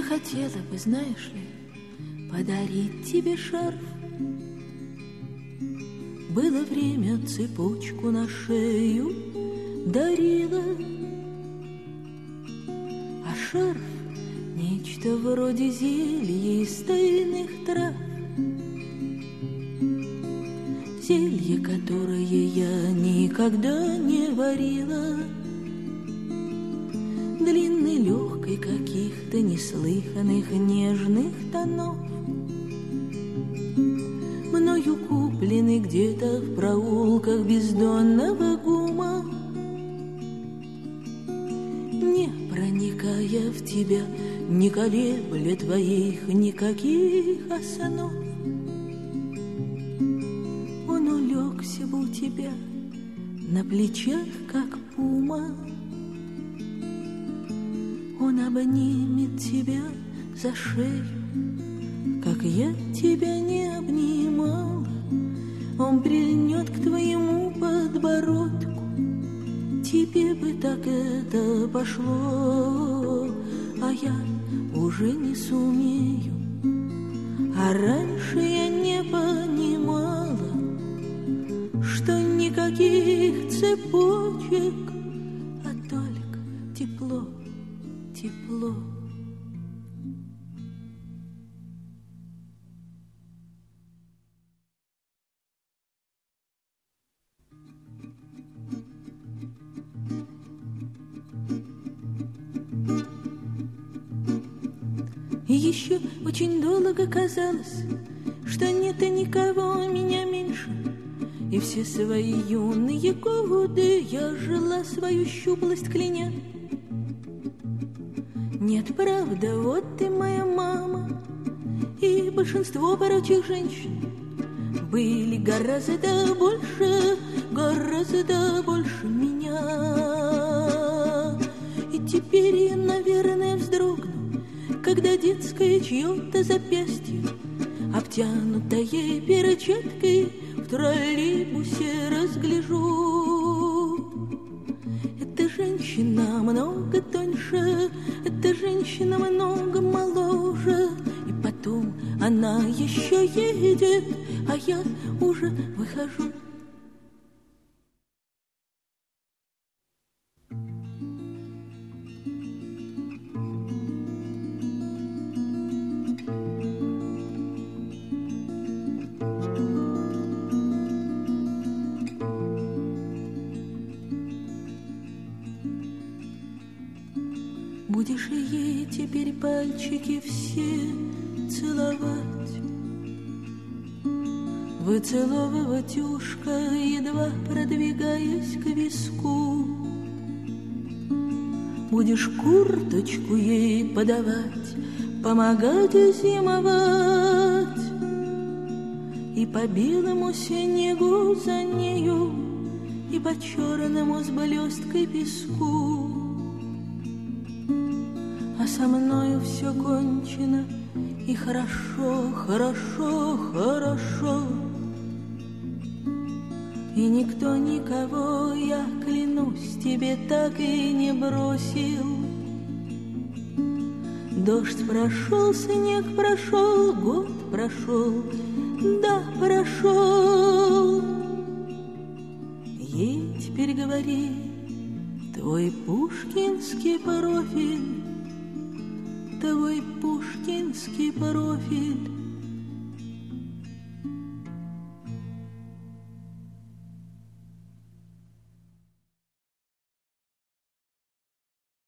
хотела бы, знаешь ли, подарить тебе шарф. Было время, цепочку на шею дарила, а шарф — нечто вроде зелья из тайных трав. Зелье, которое я никогда не варила, длинной, легкой, каких-то неслыханных нежных тонов, мною купленный где-то в проулках бездонного гума, не проникая в тебя, не колебля твоих никаких основ. Он улегся бы у тебя на плечах, как пума, он обнимет тебя за шею, как я тебя не обнимала. Он прильнет к твоему подбородку, тебе бы так это пошло, а я уже не сумею. А раньше я не понимала, что никаких цепочек, а только тепло, тепло. И еще очень долго казалось, что нет никого меня меньше, и все свои юные годы я жила свою щуплость кляня. Нет, правда, вот ты моя мама, и большинство прочих женщин были гораздо больше меня. И теперь я, наверное, вздрогну, когда детское чье-то запястье, обтянутое перчаткой, в троллейбусе разгляжу. Эта женщина много тоньше, эта женщина много моложе, и потом она еще едет, а я уже выхожу. Будешь ей теперь пальчики все целовать, выцеловывать ушко, едва продвигаясь к виску. Будешь курточку ей подавать, помогать зимовать, и по белому снегу за нею, и по черному с блесткой песку. А со мною все кончено, и хорошо, хорошо, хорошо. И никто никого, я клянусь тебе, так и не бросил. Дождь прошел, снег прошел, год прошел, да, прошел. Ей теперь говори, твой пушкинский профиль, твой пушкинский профиль